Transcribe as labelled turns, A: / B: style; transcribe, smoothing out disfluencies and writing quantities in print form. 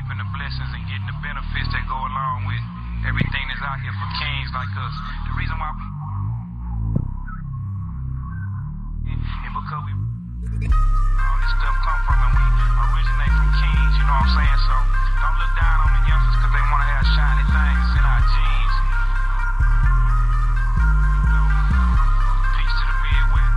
A: reaping the blessings and getting the benefits that go along with everything that's out here for kings like us. The reason why and because all this stuff come from and we originate from kings, you know what I'm saying? So don't look down on the youngsters because they want to have shiny things in our genes. Peace to the Midwest.